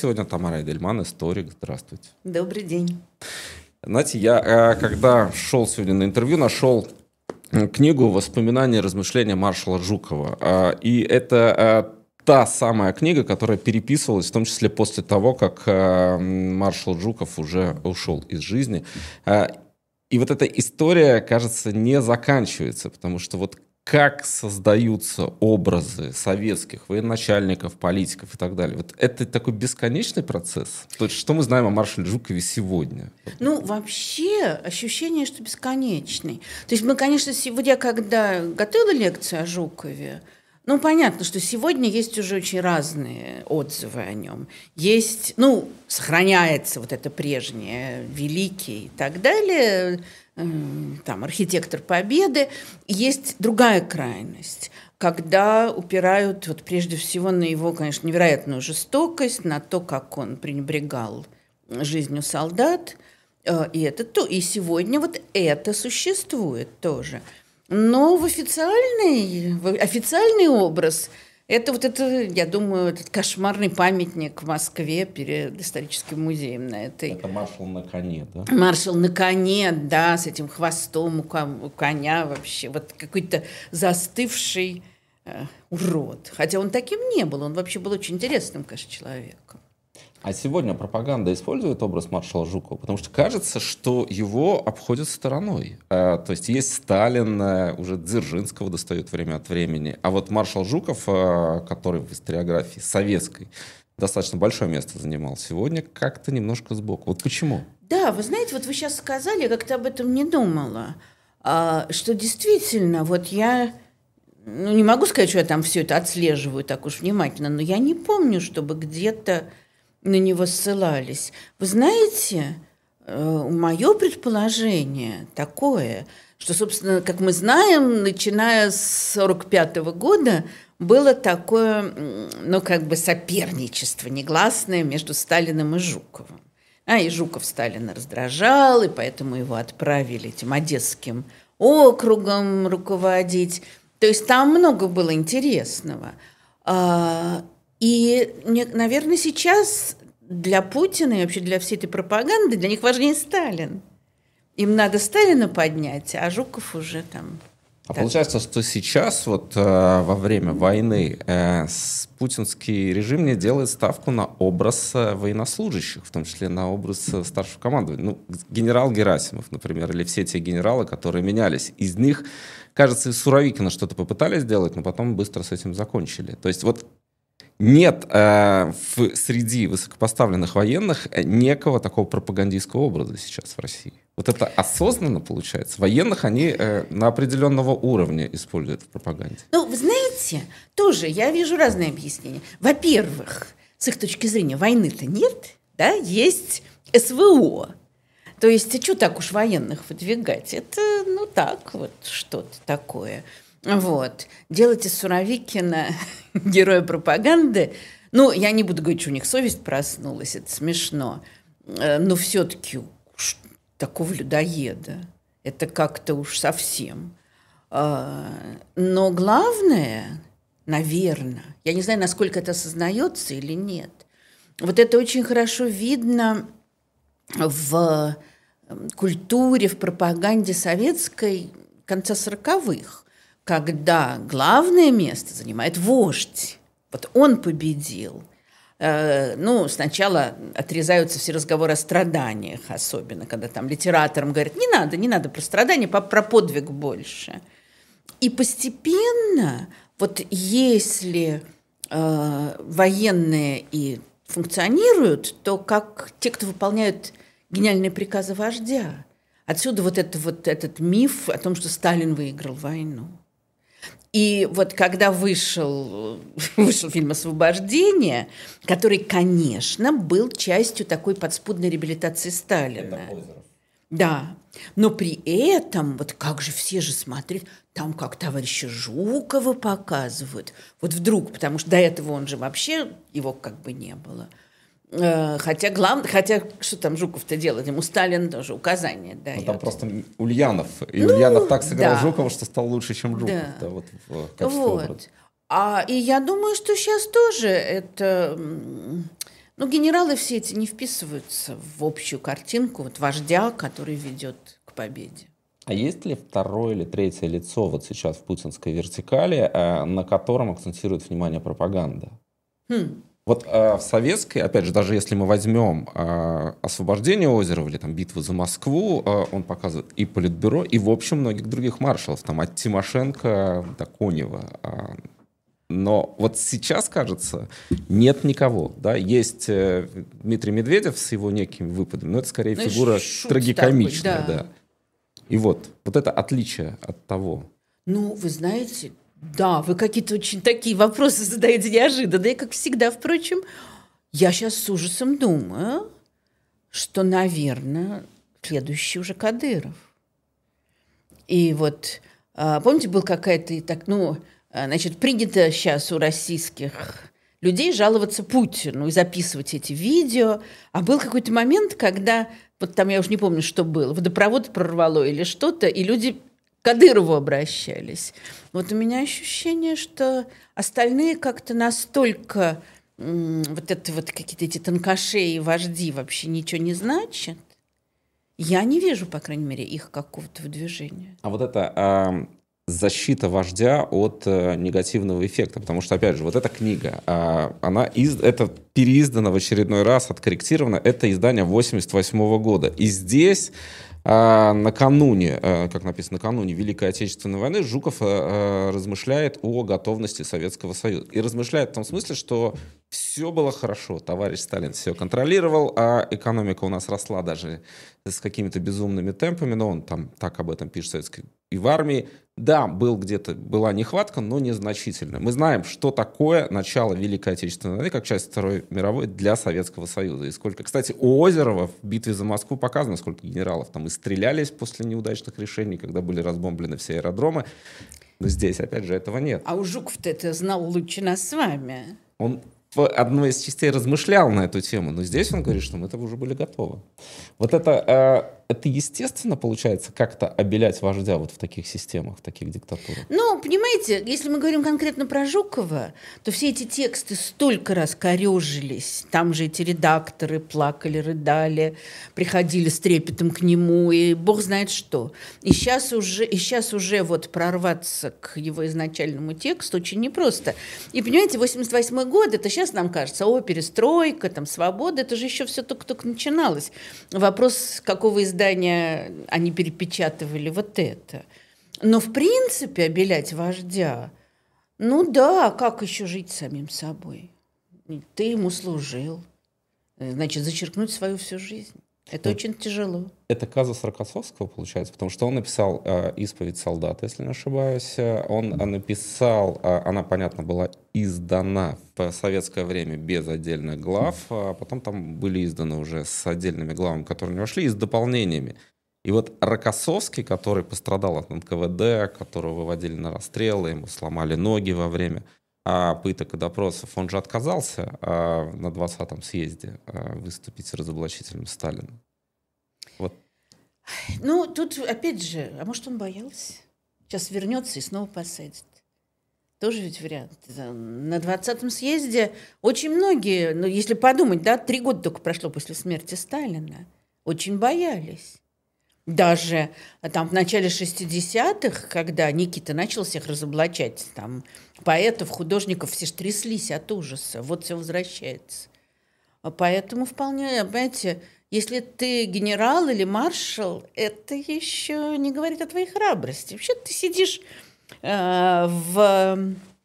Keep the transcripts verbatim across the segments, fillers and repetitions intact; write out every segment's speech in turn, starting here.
сегодня Тамара Эдельман, историк. Здравствуйте. Добрый день. Знаете, я, когда шел сегодня на интервью, нашел книгу «Воспоминания и размышления маршала Жукова». И это та самая книга, которая переписывалась, в том числе после того, как маршал Жуков уже ушел из жизни. И вот эта история, кажется, не заканчивается, потому что вот как создаются образы советских военачальников, политиков и так далее. Вот это такой бесконечный процесс. То есть, что мы знаем о маршале Жукове сегодня? Ну, вообще, ощущение, что бесконечный. То есть мы, конечно, сегодня, когда готовила лекцию о Жукове, ну, понятно, что сегодня есть уже очень разные отзывы о нем. Есть, ну, сохраняется вот это прежнее, великий и так далее, там, архитектор Победы. Есть другая крайность, когда упирают вот прежде всего на его, конечно, невероятную жестокость, на то, как он пренебрегал жизнью солдат. И, это то, и сегодня вот это существует тоже. Но в официальный, в официальный образ это вот это, я думаю, этот кошмарный памятник в Москве перед историческим музеем на этой. Это маршал на коне, да? Маршал на коне, да, с этим хвостом у коня вообще. Вот какой-то застывший э, урод. Хотя он таким не был, он вообще был очень интересным, конечно, человеком. А сегодня пропаганда использует образ маршала Жукова? Потому что кажется, что его обходят стороной. А, то есть есть Сталин, уже Дзержинского достают время от времени. А вот маршал Жуков, а, который в историографии советской достаточно большое место занимал, сегодня как-то немножко сбоку. Вот почему? Да, вы знаете, вот вы сейчас сказали, я как-то об этом не думала, а, что действительно, вот я... Ну, не могу сказать, что я там все это отслеживаю так уж внимательно, но я не помню, чтобы где-то на него ссылались. Вы знаете, мое предположение такое, что, собственно, как мы знаем, начиная с сорок пятого года было такое, ну, как бы соперничество негласное между Сталиным и Жуковым. А и Жуков Сталина раздражал, и поэтому его отправили этим Одесским округом руководить. То есть там много было интересного. И, наверное, сейчас для Путина и вообще для всей этой пропаганды для них важнее Сталин. Им надо Сталина поднять, а Жуков уже там... А так. Получается, что сейчас, вот э, во время войны, э, путинский режим не делает ставку на образ э, военнослужащих, в том числе на образ э, старшего командования. Ну, генерал Герасимов, например, или все те генералы, которые менялись. Из них, кажется, из Суровикина что-то попытались сделать, но потом быстро с этим закончили. То есть вот нет э, в, среди высокопоставленных военных некого такого пропагандистского образа сейчас в России. Вот это осознанно получается. Военных они э, на определенного уровня используют в пропаганде. Ну, вы знаете, тоже я вижу разные объяснения. Во-первых, с их точки зрения, войны-то нет, да, есть СВО. То есть, а что так уж военных выдвигать? Это, ну, так вот, что-то такое. Вот. Делать из Суровикина героя пропаганды, ну, я не буду говорить, что у них совесть проснулась, это смешно, но все-таки уж такого людоеда, это как-то уж совсем. Но главное, наверное, я не знаю, насколько это осознается или нет, вот это очень хорошо видно в культуре, в пропаганде советской конца сороковых, когда главное место занимает вождь. Вот он победил. Э, ну, сначала отрезаются все разговоры о страданиях, особенно, когда там литераторам говорят, не надо, не надо про страдания, про подвиг больше. И постепенно, вот если э, военные и функционируют, то как те, кто выполняют гениальные приказы вождя. Отсюда вот, это, вот этот миф о том, что Сталин выиграл войну. И вот когда вышел, вышел фильм «Освобождение», который, конечно, был частью такой подспудной реабилитации Сталина. Да, но при этом, вот как же все же смотрят, там как товарища Жукова показывают. Вот вдруг, потому что до этого он же вообще, его как бы не было. Хотя, главное, хотя что там Жуков-то делает? Ему Сталин тоже указания дает. Ну, там просто Ульянов. И ну, Ульянов так сыграл да. Жукова, что стал лучше, чем Жуков. Да. Да, вот, в качестве вот. образа. А, и я думаю, что сейчас тоже это... Ну, генералы все эти не вписываются в общую картинку вот вождя, который ведет к победе. А есть ли второе или третье лицо вот сейчас в путинской вертикали, на котором акцентирует внимание пропаганда? Хм. Вот э, в советской, опять же, даже если мы возьмем э, освобождение Озерова или там битву за Москву, э, он показывает и Политбюро, и, в общем, многих других маршалов, там от Тимошенко до Конева. Э, но вот сейчас, кажется, нет никого. Да? Есть э, Дмитрий Медведев с его некими выпадами, но это скорее ну, фигура трагикомичная. Такой, да. Да. И вот, вот это отличие от того. Ну, вы знаете... Да, вы какие-то очень такие вопросы задаете неожиданные, как всегда, впрочем. Я сейчас с ужасом думаю, что, наверное, следующий уже Кадыров. И вот, помните, был какая-то, так, ну, значит, принято сейчас у российских людей жаловаться Путину и записывать эти видео. А был какой-то момент, когда, вот там я уже не помню, что было, водопровод прорвало или что-то, и люди... к Кадырову обращались. Вот у меня ощущение, что остальные как-то настолько м- вот это вот какие-то эти тонкошеи вожди вообще ничего не значат. Я не вижу, по крайней мере, их какого-то выдвижения. А вот это э, защита вождя от э, негативного эффекта, потому что, опять же, вот эта книга, э, она из, это переиздана в очередной раз, откорректирована, это издание восемьдесят восьмого года. И здесь... А накануне, как написано, накануне Великой Отечественной войны Жуков размышляет о готовности Советского Союза. И размышляет в том смысле, что все было хорошо, товарищ Сталин все контролировал, а экономика у нас росла даже с какими-то безумными темпами, но он там так об этом пишет советской и в армии. Да, был где-то, была нехватка, но незначительная. Мы знаем, что такое начало Великой Отечественной войны, как часть Второй мировой для Советского Союза. И сколько, кстати, у Озерова в битве за Москву показано, сколько генералов там и стрелялись после неудачных решений, когда были разбомблены все аэродромы. Но здесь, опять же, этого нет. А у Жуков-то это знал лучше нас с вами. Он в одной из частей размышлял на эту тему, но здесь он говорит, что мы этого уже были готовы. Вот это, э, это естественно, получается, как-то обелять вождя вот в таких системах, в таких диктатурах? Ну, понимаете, если мы говорим конкретно про Жукова, то все эти тексты столько раз корёжились. Там же эти редакторы плакали, рыдали, приходили с трепетом к нему, и бог знает что. И сейчас уже, и сейчас уже вот прорваться к его изначальному тексту очень непросто. И, понимаете, восемьдесят восьмой год, это сейчас нам кажется, о, перестройка, там, свобода, это же еще все только-только начиналось. Вопрос, какого издания они перепечатывали вот это. Но, в принципе, обелять вождя, ну да, как еще жить самим собой? Ты ему служил, значит, зачеркнуть свою всю жизнь. Это ну, очень тяжело. Это казус Рокоссовского, получается, потому что он написал э, «Исповедь солдата», если не ошибаюсь. Он написал, э, она, понятно, была издана в советское время без отдельных глав, а потом там были изданы уже с отдельными главами, которые не вошли, и с дополнениями. И вот Рокоссовский, который пострадал от эн ка вэ дэ, которого выводили на расстрелы, ему сломали ноги во время а пыток и допросов, он же отказался а, на двадцатом съезде а, выступить с разоблачителем Сталина. Вот. Ну, тут опять же, а может, он боялся? Сейчас вернется и снова посадит. Тоже ведь вариант. На двадцатом съезде очень многие, ну, если подумать, да, три года только прошло после смерти Сталина, очень боялись. Даже там в начале шестидесятых, когда Никита начал всех разоблачать, там поэтов, художников, все ж тряслись от ужаса. Вот все возвращается. Поэтому вполне, понимаете, если ты генерал или маршал, это еще не говорит о твоей храбрости. Вообще ты сидишь э, в,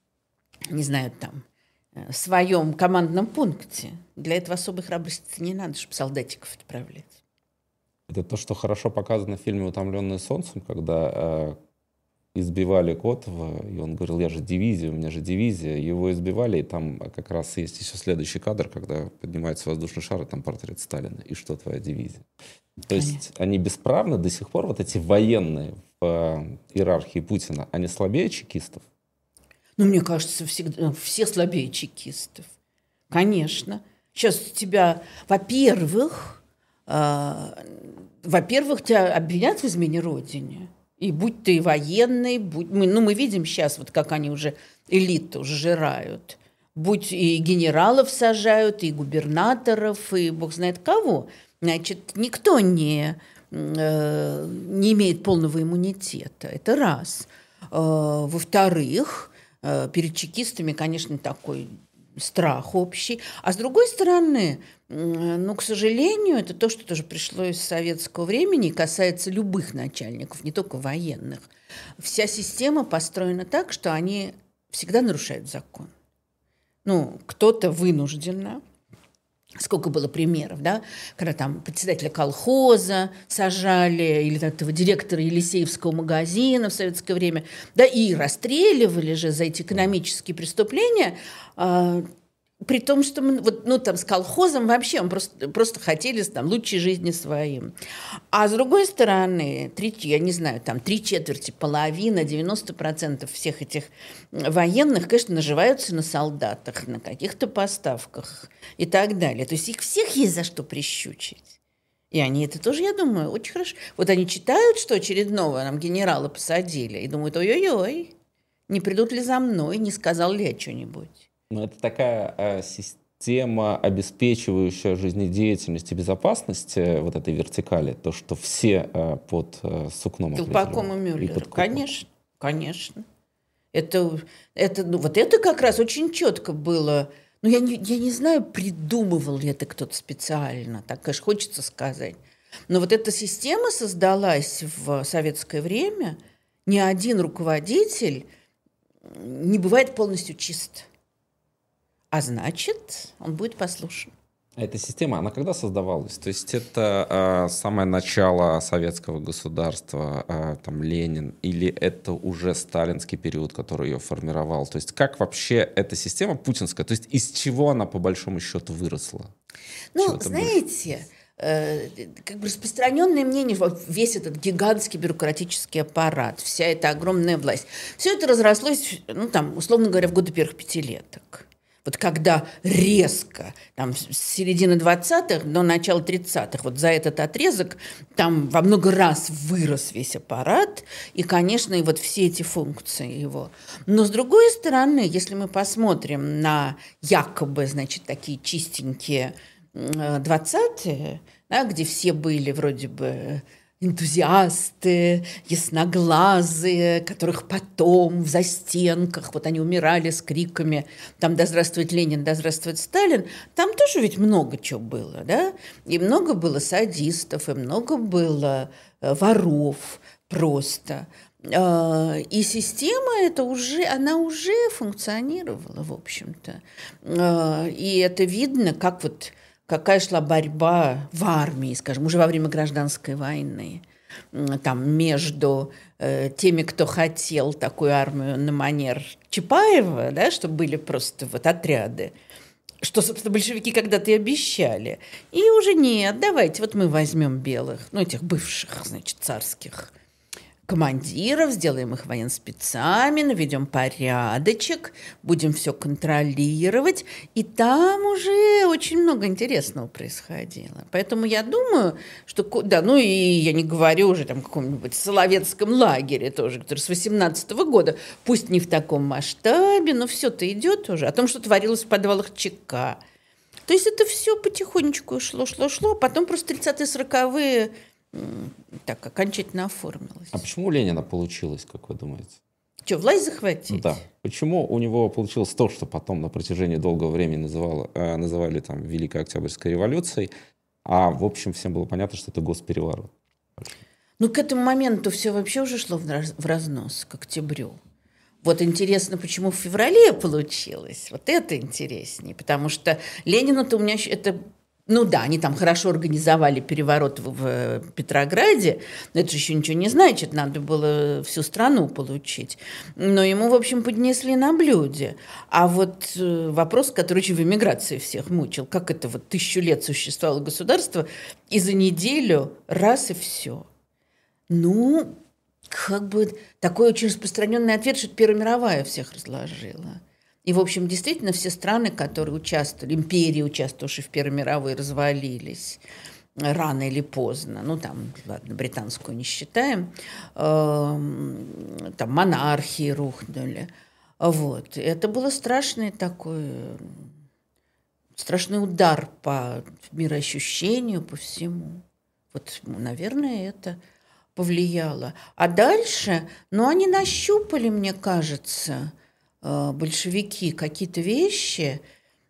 не знаю, там, в своем командном пункте. Для этого особой храбрости не надо, чтобы солдатиков отправлять. Это то, что хорошо показано в фильме «Утомленные солнцем», когда э, избивали Котова, и он говорил, я же дивизия, у меня же дивизия. Его избивали, и там как раз есть еще следующий кадр, когда поднимается воздушный шар, и там портрет Сталина. И что твоя дивизия? То есть Понятно. Они бесправны до сих пор, вот эти военные в э, иерархии Путина, они слабее чекистов? Ну, мне кажется, всегда, все слабее чекистов. Конечно. Сейчас у тебя, во-первых... Во-первых, тебя обвинят в измене родине. И будь ты военный, будь... мы, ну, мы видим сейчас, вот как они уже элиту сжирают. Будь и генералов сажают, и губернаторов, и бог знает кого. Значит, никто не, э, не имеет полного иммунитета. Это раз. Э, во-вторых, э, перед чекистами, конечно, такой страх общий. А с другой стороны, ну, к сожалению, это то, что тоже пришло из советского времени и касается любых начальников, не только военных. Вся система построена так, что они всегда нарушают закон. Ну, кто-то вынужденно. Сколько было примеров, да, когда там председателя колхоза сажали, или этого директора Елисеевского магазина в советское время, да, и расстреливали же за эти экономические преступления, э, при том, что мы, вот, ну, там, с колхозом вообще мы просто, просто хотели там, лучшей жизни своим. А с другой стороны, три, я не знаю, там три четверти, половина, девяносто процентов всех этих военных, конечно, наживаются на солдатах, на каких-то поставках и так далее. То есть их всех есть за что прищучить. И они это тоже, я думаю, очень хорошо. Вот они читают, что очередного нам генерала посадили, и думают, ой-ой-ой, не придут ли за мной, не сказал ли я что-нибудь. Ну, это такая э, система, обеспечивающая жизнедеятельность и безопасность э, вот этой вертикали, то, что все э, под э, сукном Колпаком и Мюллером. Конечно, конечно. Это, это, ну, вот это как раз очень четко было. Ну, я не, я не знаю, придумывал ли это кто-то специально, так, конечно, хочется сказать. Но вот эта система создалась в советское время. Ни один руководитель не бывает полностью чист. А значит, он будет послушен. А эта система, она когда создавалась? То есть это э, самое начало советского государства, э, там Ленин, или это уже сталинский период, который ее формировал? То есть как вообще эта система путинская, то есть из чего она по большому счету выросла? Ну, знаете, э, как бы распространенное мнение, вот весь этот гигантский бюрократический аппарат, вся эта огромная власть, все это разрослось, ну там, условно говоря, в годы первых пятилеток. Вот когда резко, там, с середины двадцатых до начала тридцатых, вот за этот отрезок там во много раз вырос весь аппарат, и, конечно, и вот все эти функции его. Но, с другой стороны, если мы посмотрим на якобы, значит, такие чистенькие двадцатые, да, где все были вроде бы энтузиасты, ясноглазые, которых потом в застенках, вот они умирали с криками там «Да здравствует Ленин, да здравствует Сталин», там тоже ведь много чего было, да? И много было садистов, и много было воров просто. И система эта уже, она уже функционировала, в общем-то. И это видно, как вот какая шла борьба в армии, скажем, уже во время гражданской войны, там, между э, теми, кто хотел такую армию на манер Чапаева, да, чтобы были просто вот отряды, что, собственно, большевики когда-то и обещали. И уже нет, давайте, вот мы возьмем белых, ну, этих бывших, значит, царских командиров, сделаем их военспецами, наведем порядочек, будем все контролировать. И там уже очень много интересного происходило. Поэтому я думаю, что... Да, ну и я не говорю уже там о каком-нибудь Соловецком лагере тоже, который с восемнадцатого года, пусть не в таком масштабе, но все-то идет уже. О том, что творилось в подвалах ЧК. То есть это все потихонечку шло, шло, шло. Потом просто тридцатые, сороковые... так окончательно оформилось. А почему у Ленина получилось, как вы думаете? Что, власть захватить? Да. Почему у него получилось то, что потом на протяжении долгого времени называло, э, называли там Великой Октябрьской революцией, а в общем всем было понятно, что это госпереворот? Ну, к этому моменту все вообще уже шло в, раз, в разнос, к октябрю. Вот интересно, почему в феврале получилось. Вот это интереснее, потому что Ленина-то у меня это... Ну да, они там хорошо организовали переворот в, в Петрограде, но это же еще ничего не значит, надо было всю страну получить. Но ему, в общем, поднесли на блюде. А вот вопрос, который очень в эмиграции всех мучил, как это вот тысячу лет существовало государство, и за неделю раз и все. Ну, как бы такой очень распространенный ответ, что Первая мировая всех разложила. И, в общем, действительно, все страны, которые участвовали, империи, участвовавшие в Первой мировой, развалились рано или поздно. Ну, там, ладно, британскую не считаем. Там монархии рухнули. Вот. Это было страшный такой, страшный удар по мироощущению, по всему. Вот, наверное, это повлияло. А дальше, ну, они нащупали, мне кажется, большевики, какие-то вещи.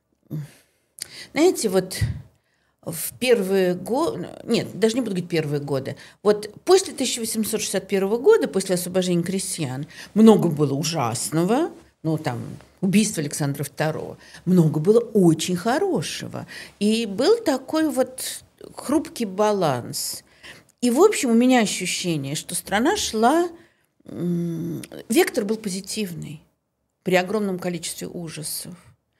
Знаете, вот в первые годы, нет, даже не буду говорить первые годы, вот после тысяча восемьсот шестьдесят первого года, после освобождения крестьян, много было ужасного, ну, там, убийство Александра второго, много было очень хорошего. И был такой вот хрупкий баланс. И, в общем, у меня ощущение, что страна шла... Вектор был позитивный при огромном количестве ужасов.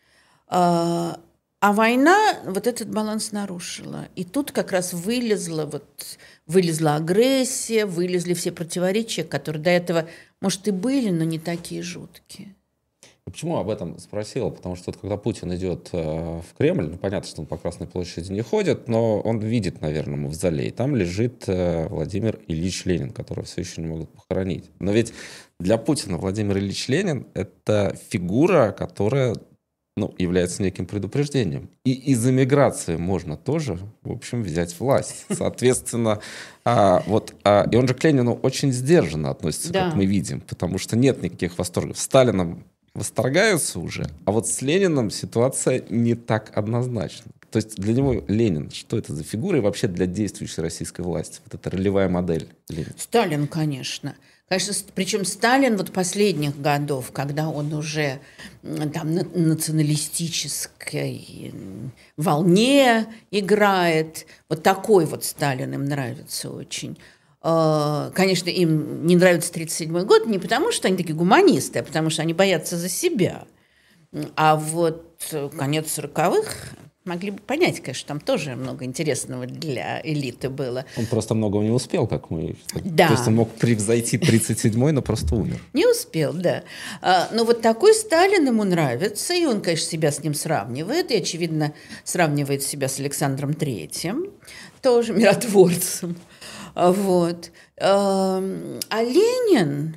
А, а война вот этот баланс нарушила. И тут как раз вылезла, вот, вылезла агрессия, вылезли все противоречия, которые до этого, может, и были, но не такие жуткие. Почему об этом спросила? Потому что вот, когда Путин идет э, в Кремль, ну, понятно, что он по Красной площади не ходит, но он видит, наверное, мавзолей. Там лежит э, Владимир Ильич Ленин, которого все еще не могут похоронить. Но ведь для Путина Владимир Ильич Ленин – это фигура, которая, ну, является неким предупреждением. И из эмиграции можно тоже, в общем, взять власть. Соответственно, а, вот, а, и он же к Ленину очень сдержанно относится, да, как мы видим, потому что нет никаких восторгов. С Сталином восторгаются уже, а вот с Лениным ситуация не так однозначна. То есть для него Ленин, что это за фигура и вообще для действующей российской власти? Вот эта ролевая модель Ленина. Сталин, конечно. Конечно, причем Сталин вот последних годов, когда он уже там на националистической волне играет, вот такой вот Сталин им нравится очень. Конечно, им не нравится тридцать седьмой год не потому, что они такие гуманисты, а потому что они боятся за себя. А вот конец сороковых могли бы понять, конечно, там тоже много интересного для элиты было. Он просто многого не успел, как мы... Да. То есть он мог превзойти тридцать седьмой, но просто умер. Не успел, да. Но вот такой Сталин ему нравится, и он, конечно, себя с ним сравнивает, и, очевидно, сравнивает себя с Александром Третьим, тоже миротворцем. Вот. А Ленин,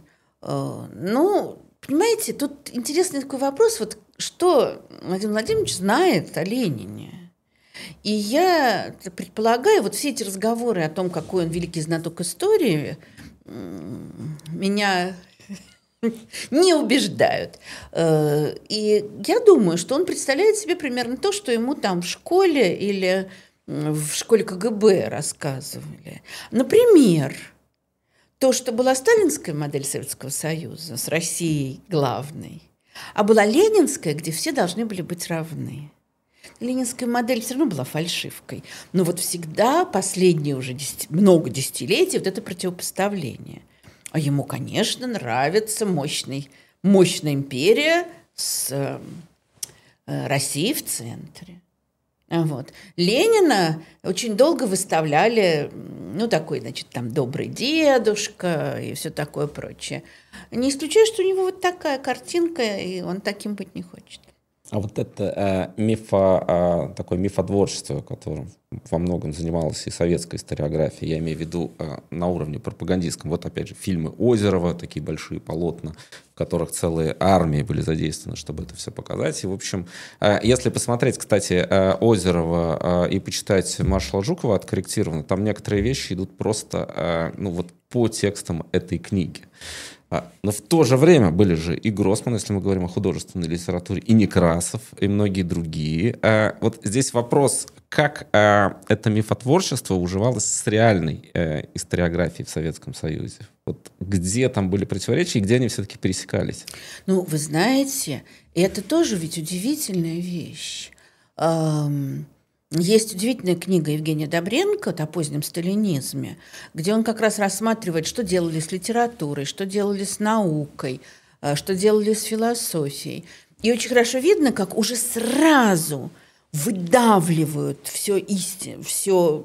ну, понимаете, тут интересный такой вопрос, вот что Владимир Владимирович знает о Ленине. И я предполагаю, вот все эти разговоры о том, какой он великий знаток истории, меня не убеждают. И я думаю, что он представляет себе примерно то, что ему там в школе или в школе ка гэ бэ рассказывали. Например, то, что была сталинская модель Советского Союза с Россией главной, а была ленинская, где все должны были быть равны. Ленинская модель все равно была фальшивкой. Но вот всегда последние уже десяти, много десятилетий вот это противопоставление. А ему, конечно, нравится мощный, мощная империя с э, Россией в центре. Вот. Ленина очень долго выставляли, ну, такой, значит, там, добрый дедушка и все такое прочее. Не исключаю, что у него вот такая картинка, и он таким быть не хочет. А вот это э, мифо, э, такое мифотворчество, которым во многом занималась и советская историография, я имею в виду э, на уровне пропагандистском. Вот опять же фильмы Озерова, такие большие полотна, в которых целые армии были задействованы, чтобы это все показать. И, в общем, э, если посмотреть, кстати, э, Озерова э, и почитать маршала Жукова откорректированно, там некоторые вещи идут просто э, ну, вот по текстам этой книги. Но в то же время были же и Гроссман, если мы говорим о художественной литературе, и Некрасов, и многие другие. Вот здесь вопрос, как это мифотворчество уживалось с реальной историографией в Советском Союзе? Вот где там были противоречия, и где они все-таки пересекались? Ну, вы знаете, это тоже ведь удивительная вещь. Есть удивительная книга Евгения Добренко о позднем сталинизме, где он как раз рассматривает, что делали с литературой, что делали с наукой, что делали с философией. И очень хорошо видно, как уже сразу выдавливают все истинное, все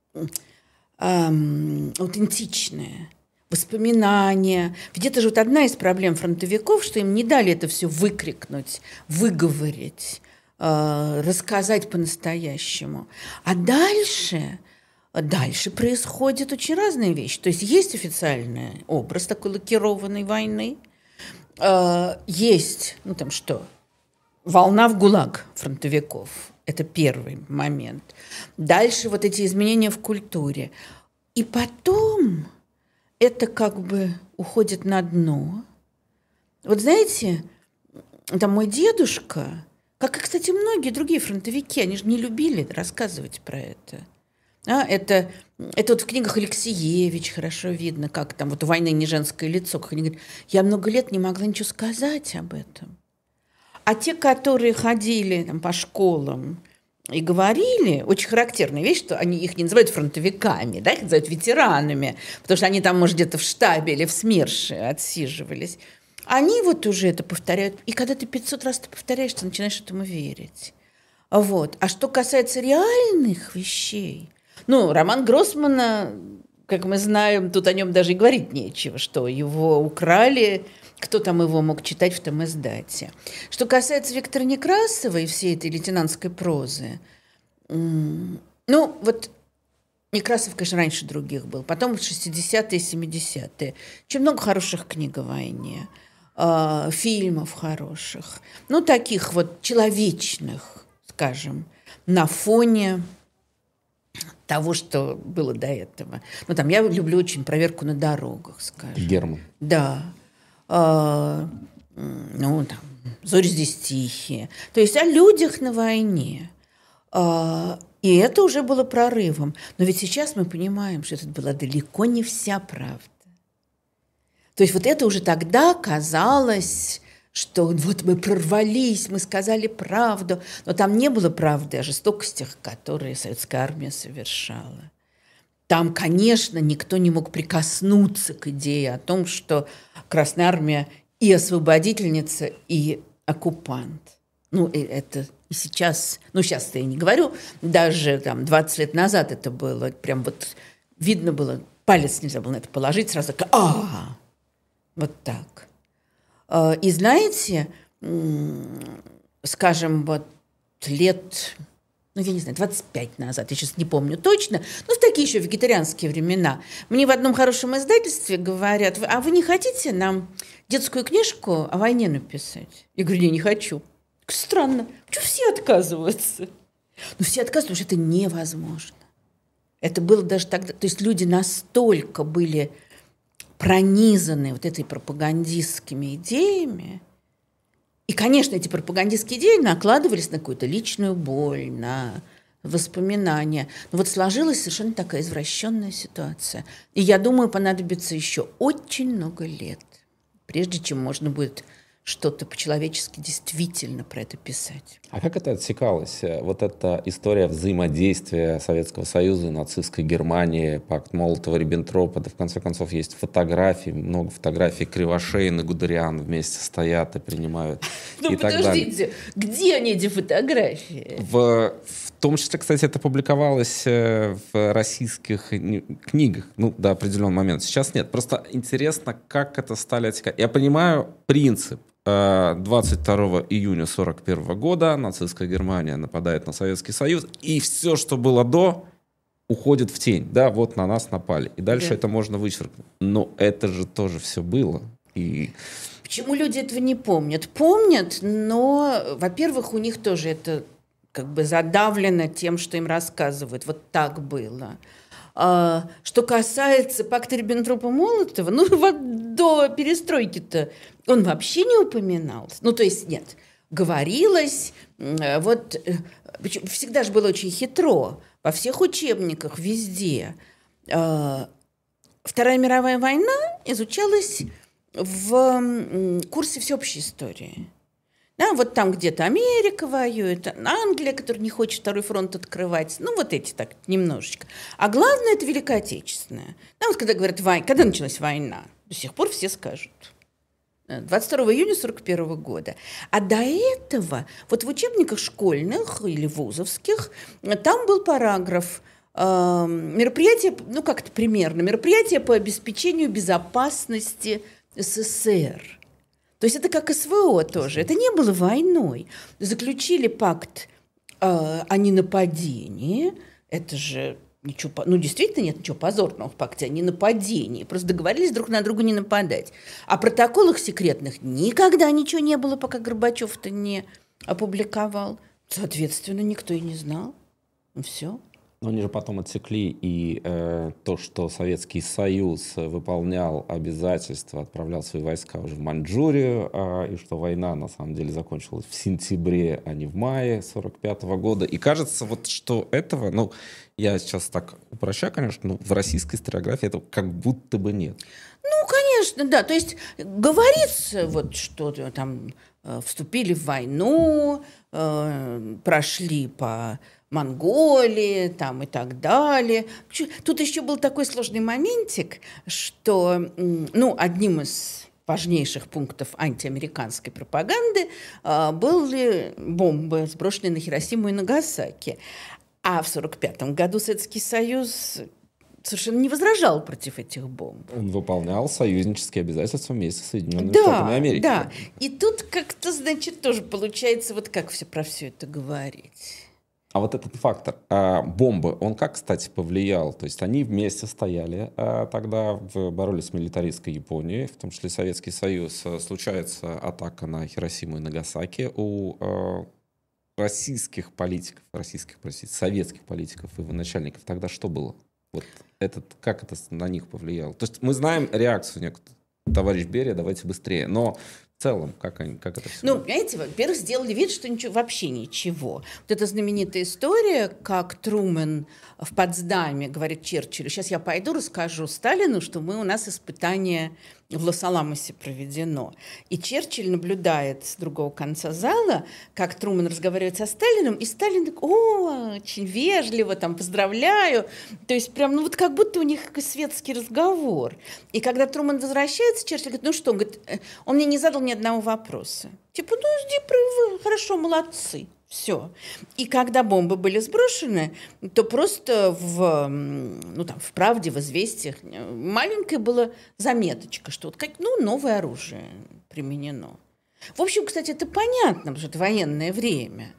эм, аутентичное, воспоминания. Ведь это же вот одна из проблем фронтовиков, что им не дали это все выкрикнуть, выговорить, рассказать по-настоящему. А дальше, дальше происходят очень разные вещи. То есть есть официальный образ такой лакированной войны, Э, есть, ну там что, волна в ГУЛАГ фронтовиков. Это первый момент. Дальше вот эти изменения в культуре. И потом это как бы уходит на дно. Вот знаете, там мой дедушка, как и, кстати, многие другие фронтовики, они же не любили рассказывать про это. А, это, это вот в книгах Алексеевич хорошо видно, как там вот у «Войны не женское лицо», как они говорят, я много лет не могла ничего сказать об этом. А те, которые ходили там, по школам и говорили, очень характерная вещь, что они их не называют фронтовиками, да, их называют ветеранами, потому что они там, может, где-то в штабе или в СМЕРШе отсиживались. Они вот уже это повторяют. И когда ты пятьсот раз это повторяешь, ты начинаешь этому верить. Вот. А что касается реальных вещей, ну, роман Гроссмана, как мы знаем, тут о нем даже и говорить нечего, что его украли, кто там его мог читать в том издате. Что касается Виктора Некрасова и всей этой лейтенантской прозы, ну, вот Некрасов, конечно, раньше других был, потом в шестидесятые, семидесятые. Очень много хороших книг о войне, э, фильмов хороших, ну, таких вот человечных, скажем, на фоне того, что было до этого. Ну, там, я люблю очень «Проверку на дорогах», скажем. Герман. Да. А, ну, там, «Зори здесь тихие». То есть о людях на войне. А, и это уже было прорывом. Но ведь сейчас мы понимаем, что это была далеко не вся правда. То есть вот это уже тогда казалось, что вот мы прорвались, мы сказали правду. Но там не было правды о жестокостях, которые советская армия совершала. Там, конечно, никто не мог прикоснуться к идее о том, что Красная армия и освободительница, и оккупант. Ну, и это и сейчас, ну, сейчас-то я не говорю, даже там двадцать лет назад это было, прям вот видно было, палец нельзя было на это положить, сразу как «а-а-а!» Вот так. И знаете, скажем, вот лет, ну, я не знаю, двадцать пять назад, я сейчас не помню точно, но в такие еще вегетарианские времена, мне в одном хорошем издательстве говорят, а вы не хотите нам детскую книжку о войне написать? Я говорю, я не хочу. Странно, почему все отказываются? Ну, все отказываются, потому что это невозможно. Это было даже тогда, то есть люди настолько были пронизаны вот этой пропагандистскими идеями. И, конечно, эти пропагандистские идеи накладывались на какую-то личную боль, на воспоминания. Но вот сложилась совершенно такая извращенная ситуация. И я думаю, понадобится еще очень много лет, прежде чем можно будет что-то по-человечески действительно про это писать. А как это отсекалось? Вот эта история взаимодействия Советского Союза и нацистской Германии, пакт Молотова-Риббентропа, да в конце концов есть фотографии, много фотографий, Кривошеин и Гудериан вместе стоят и принимают. Ну, подождите, где они, эти фотографии? В, в том числе, кстати, это публиковалось в российских книгах, ну, до определенного момента. Сейчас нет. Просто интересно, как это стали отсекать. Я понимаю принцип. двадцать второго июня сорок первого года нацистская Германия нападает на Советский Союз, и все, что было до, уходит в тень. Да, вот на нас напали. И дальше да. это можно вычеркнуть. Но это же тоже все было. И... Почему люди этого не помнят? Помнят, но, во-первых, у них тоже это как бы задавлено тем, что им рассказывают. Вот так было. А, что касается пакта Риббентропа-Молотова, ну вот до перестройки-то он вообще не упоминался. Ну, то есть, нет, говорилось, вот всегда же было очень хитро, во всех учебниках, везде. А, Вторая мировая война изучалась в курсе всеобщей истории. Да, вот там где-то Америка воюет, Англия, которая не хочет второй фронт открывать. Ну, вот эти так немножечко. А главное, это Великая Отечественная. Да, вот когда говорят, вой... когда началась война, до сих пор все скажут. двадцать второго июня сорок первого года. А до этого, вот в учебниках школьных или вузовских, там был параграф э, мероприятие, ну, как-то примерно, мероприятие по обеспечению безопасности СССР. То есть это как СВО тоже. Это не было войной. Заключили пакт э, о ненападении. Это же ничего, ну, действительно нет ничего позорного в пакте о ненападении. Просто договорились друг на друга не нападать. О протоколах секретных никогда ничего не было, пока Горбачев-то не опубликовал. Соответственно, никто и не знал. Все. Но они же потом отсекли и э, то, что Советский Союз выполнял обязательства, отправлял свои войска уже в Маньчжурию, э, и что война на самом деле закончилась в сентябре, а не в мае сорок пятого года. И кажется, вот что этого, ну, я сейчас так упрощаю, конечно, но в российской историографии этого как будто бы нет. Ну, конечно, да. То есть говорится, вот что там э, вступили в войну, э, прошли по Монголии там, и так далее. Тут еще был такой сложный моментик, что ну, одним из важнейших пунктов антиамериканской пропаганды э, были бомбы, сброшенные на Хиросиму и Нагасаки. А в сорок пятом году Советский Союз совершенно не возражал против этих бомб. Он выполнял союзнические обязательства вместе с Соединенными да, Штатами Америки. Да, и тут как-то, значит, тоже получается, вот как все про все это говорить. А вот этот фактор а, бомбы, он как, кстати, повлиял? То есть они вместе стояли а, тогда, в, боролись с милитаристской Японией, в том числе Советский Союз. Случается атака на Хиросиму и Нагасаки. У а, российских политиков, российских, простите, советских политиков и военачальников тогда что было? Вот этот, как это на них повлияло? То есть мы знаем реакцию некоторых. Товарищ Берия, давайте быстрее. Но в целом, как, они, как это все? Ну, понимаете, во-первых, сделали вид, что ничего, вообще ничего. Вот эта знаменитая история, как Трумэн в Потсдаме говорит Черчиллю: сейчас я пойду расскажу Сталину, что мы, у нас испытание в Лос-Аламосе проведено. И Черчилль наблюдает с другого конца зала, как Трумэн разговаривает со Сталиным, и Сталин такой: о, очень вежливо, там, поздравляю. То есть прям, ну вот как будто у них какой светский разговор. И когда Трумэн возвращается, Черчилль говорит: ну что, он, говорит, он мне не задал ни одного вопроса. Типа, ну, жди, хорошо, молодцы. Все. И когда бомбы были сброшены, то просто в, ну, там, в «Правде», в «Известиях» маленькая была заметочка, что вот как, ну, новое оружие применено. В общем, кстати, это понятно, потому что это военное время.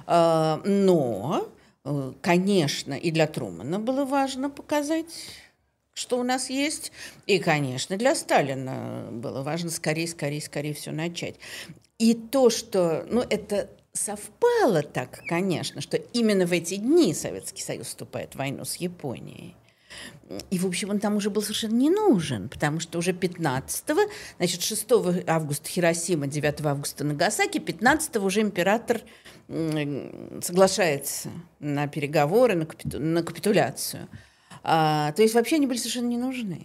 Но, конечно, и для Трумэна было важно показать, что у нас есть. И, конечно, для Сталина было важно скорее, скорее, скорее все начать. И то, что, ну, это совпало так, конечно, что именно в эти дни Советский Союз вступает в войну с Японией. И, в общем, он там уже был совершенно не нужен, потому что уже пятнадцатого, значит, шестого августа Хиросима, девятого августа Нагасаки, пятнадцатого уже император соглашается на переговоры, на, капиту... на капитуляцию. А, то есть вообще они были совершенно не нужны.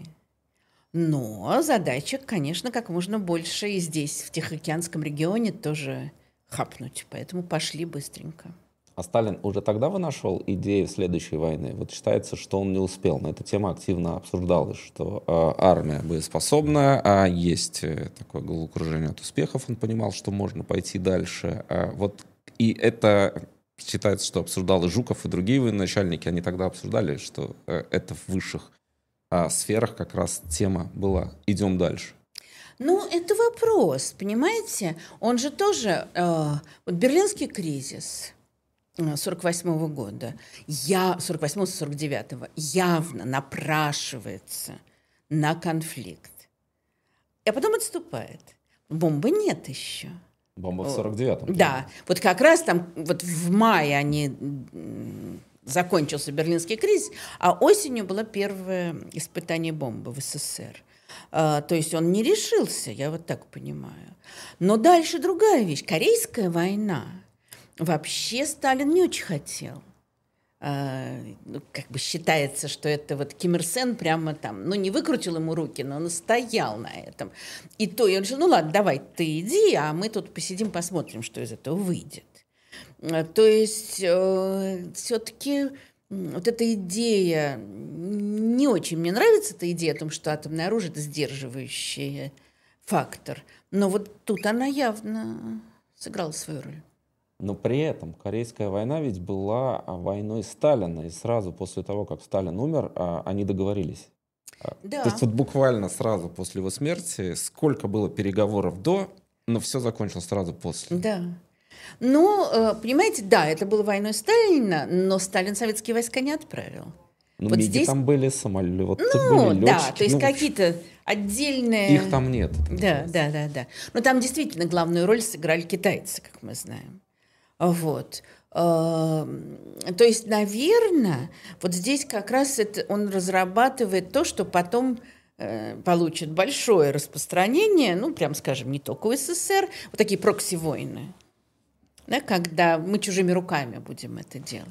Но задача, конечно, как можно больше и здесь, в Тихоокеанском регионе, тоже хапнуть. Поэтому пошли быстренько. А Сталин уже тогда вынашивал идею следующей войны? Вот считается, что он не успел. Но эта тема активно обсуждалась, что э, армия боеспособна, а есть э, такое головокружение от успехов. Он понимал, что можно пойти дальше. А вот, и это считается, что обсуждал и Жуков, и другие военачальники. Они тогда обсуждали, что э, это в высших э, сферах как раз тема была «идем дальше». Ну, это вопрос, понимаете? Он же тоже... Э, вот Берлинский кризис сорок восьмого года, я, сорок восьмого сорок девятого, явно напрашивается на конфликт. А потом отступает. Бомбы нет еще. Бомба в сорок девятом. Да. Вот как раз там вот в мае они... закончился Берлинский кризис, а осенью было первое испытание бомбы в СССР. А, то есть он не решился, я вот так понимаю. Но дальше другая вещь. Корейская война. Вообще Сталин не очень хотел. А, ну, как бы считается, что это вот Ким Ир Сен прямо там, ну, не выкрутил ему руки, но настоял на этом. И то, и он говорил: ну ладно, давай, ты иди, а мы тут посидим, посмотрим, что из этого выйдет. А, то есть э, все-таки вот эта идея, не очень мне нравится эта идея о том, что атомное оружие – это сдерживающий фактор. Но вот тут она явно сыграла свою роль. Но при этом Корейская война ведь была войной Сталина, и сразу после того, как Сталин умер, они договорились. Да. То есть вот буквально сразу после его смерти, сколько было переговоров до, но все закончилось сразу после. Да. Ну, понимаете, да, это было войной Сталина, но Сталин советские войска не отправил. Ну, вот миги здесь... там были, самолеты Ну, были, да, летчики. то есть ну, какие-то отдельные... Их там нет. Да, да, да, да. Но там действительно главную роль сыграли китайцы, как мы знаем. Вот. То есть, наверное, вот здесь как раз это он разрабатывает то, что потом э, получит большое распространение, ну, прям скажем, не только в СССР, вот такие прокси-войны, да, когда мы чужими руками будем это делать.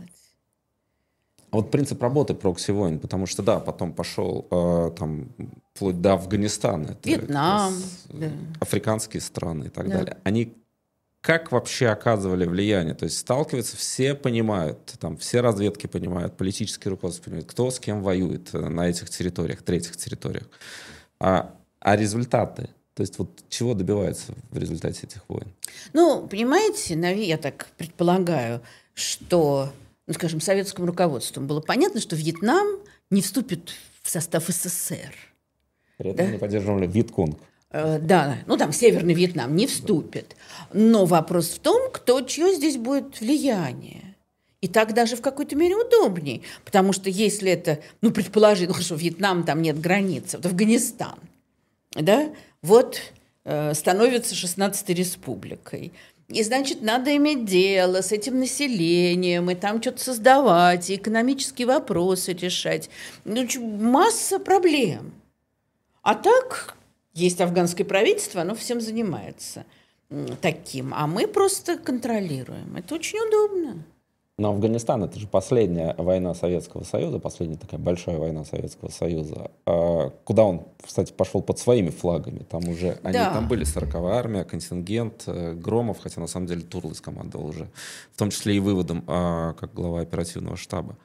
А вот принцип работы прокси-войн, потому что, да, потом пошел э, там вплоть до Афганистана. Это Вьетнам, раз, да. Африканские страны и так Да. далее. Они как вообще оказывали влияние? То есть сталкиваются, все понимают, там, все разведки понимают, политические руководства понимают, кто с кем воюет на этих территориях, третьих территориях. А, а результаты? То есть вот чего добиваются в результате этих войн? Ну, понимаете, я так предполагаю, что, ну, скажем, советскому руководству было понятно, что Вьетнам не вступит в состав СССР. При этом да? они поддерживали Вьетконг. Да, ну там Северный Вьетнам не вступит. Но вопрос в том, кто, чье здесь будет влияние. И так даже в какой-то мере удобней. Потому что если это, ну, предположить, ну хорошо, Вьетнам, там нет границы, вот Афганистан, да, вот э, становится шестнадцатой республикой. И, значит, надо иметь дело с этим населением, и там что-то создавать, и экономические вопросы решать. Ну, масса проблем. А так... Есть афганское правительство, оно всем занимается таким, а мы просто контролируем. Это очень удобно. Но Афганистан — это же последняя война Советского Союза, последняя такая большая война Советского Союза, куда он, кстати, пошел под своими флагами. Там уже они, Да. там были сороковая армия, контингент, Громов, хотя на самом деле Турлыс командовал уже, в том числе и выводом, как глава оперативного штаба.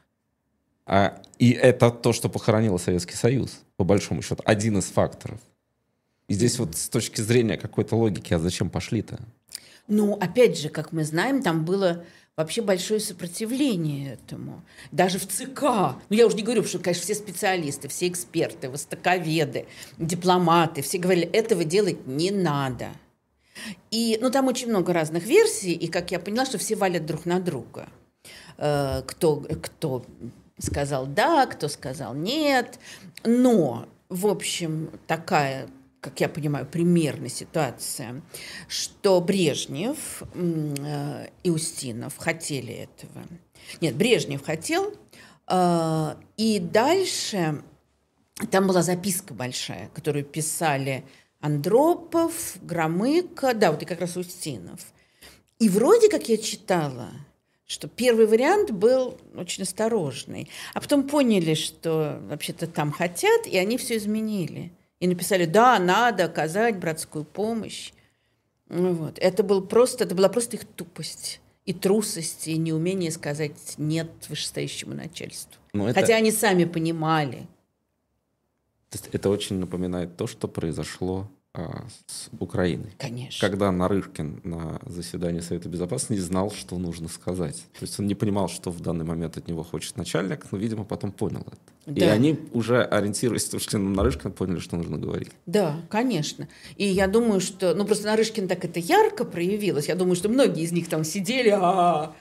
И это то, что похоронило Советский Союз, по большому счету, один из факторов. И здесь вот с точки зрения какой-то логики, а зачем пошли-то? Ну, опять же, как мы знаем, там было вообще большое сопротивление этому. Даже в ЦК. Ну, я уже не говорю, что, конечно, все специалисты, все эксперты, востоковеды, дипломаты, все говорили, этого делать не надо. И, ну, там очень много разных версий, и, как я поняла, что все валят друг на друга. Э, кто, кто сказал да, кто сказал нет. Но, в общем, такая... как я понимаю, примерная ситуация, что Брежнев э, и Устинов хотели этого. Нет, Брежнев хотел, э, и дальше там была записка большая, которую писали Андропов, Громыко, да, вот и как раз Устинов. И вроде как я читала, что первый вариант был очень осторожный, а потом поняли, что вообще-то там хотят, и они все изменили. И написали, да, надо оказать братскую помощь. Вот. Это, был просто, это была просто их тупость и трусость, и неумение сказать «нет» вышестоящему начальству. Но Хотя это... они сами понимали. То есть это очень напоминает то, что произошло а, с Украиной. Конечно. Когда Нарышкин на заседании Совета Безопасности не знал, что нужно сказать. То есть он не понимал, что в данный момент от него хочет начальник, но, видимо, потом понял это. Да. И они уже, ориентируясь в членам Нарышкина, поняли, что нужно говорить. Да, конечно. И я думаю, что... Ну, просто Нарышкин так это ярко проявилось. Я думаю, что многие из них там сидели... А-а-а.